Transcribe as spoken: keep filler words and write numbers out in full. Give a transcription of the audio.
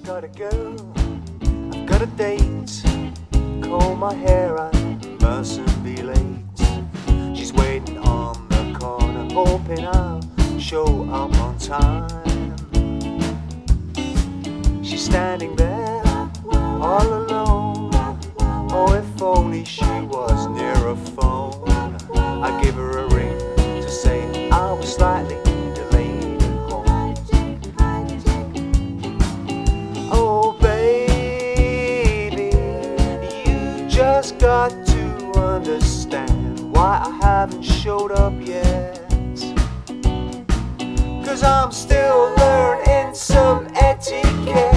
gotta go, I've got a date. Comb my hair, I mustn't be late. She's waiting on the corner, hoping I'll show up on time. She's standing there, all alone. Oh, if only she was near a phone. I'd give her a ring to say I was slightly delayed at home. Oh, baby, you just got to understand why I haven't showed up yet. 'Cause I'm still learning some etiquette.